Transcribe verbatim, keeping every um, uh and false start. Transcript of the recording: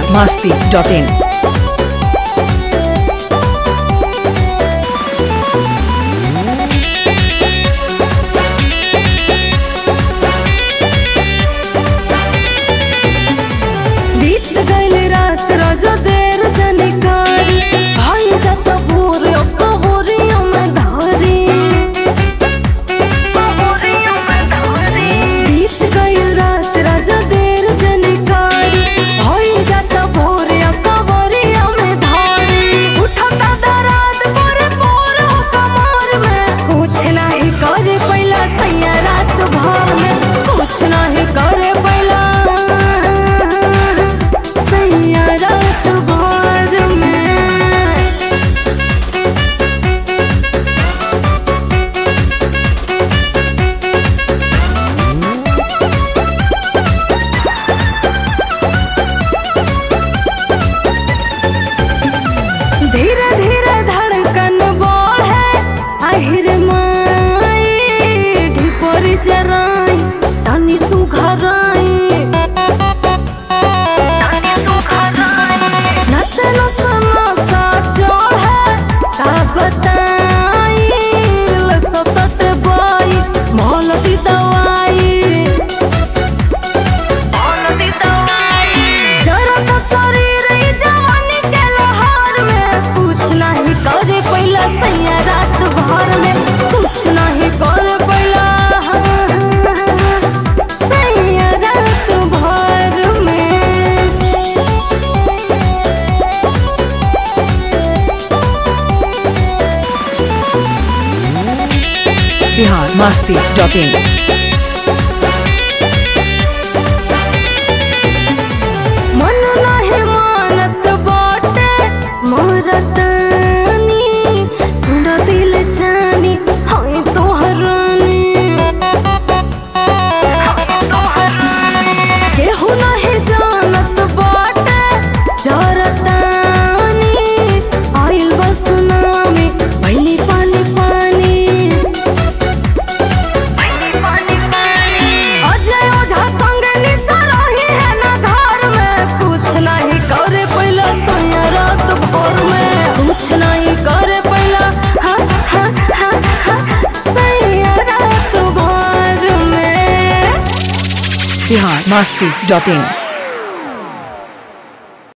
masti dot in. बीत गइल रात रोजो देर जनिकारी भाई जात भोर कबरियों में धारी बीत गइल रात रोजो देर जनिकारी भाई जात भोर कबरियों में धारी उठता दराद पर पोर कमर में कुछ नहीं करे पहला सैया रात भर में कुछ नहीं करे पहला धीरे धीरे धड़कन बढ़े आहिर माई ढिपोर जराई तनी सुघराई नसे नसे नसा चढ़े का बताई लसतट बाई मोलती दवाई जरा तो शरीर जवानी के लोहार में कुछ नहीं करे पहला सैया रात भर में कुछ नहीं करे पहला सैया रात भर में Bihar masti dot in. मन नहीं मानत बाटे मोरतनी सुन दिल जानी हाय तोहरानी केहू नहीं जानत बाटे जरतानी आइल बस नामी भैनी पानी पानी अजय ओझा संग निसरही है ना घर में कुछ नहीं करे पहला सैया रात भर में कुछ नहीं करे पहला हा हा हा हा सैया रात भर में Bihar masti dot in.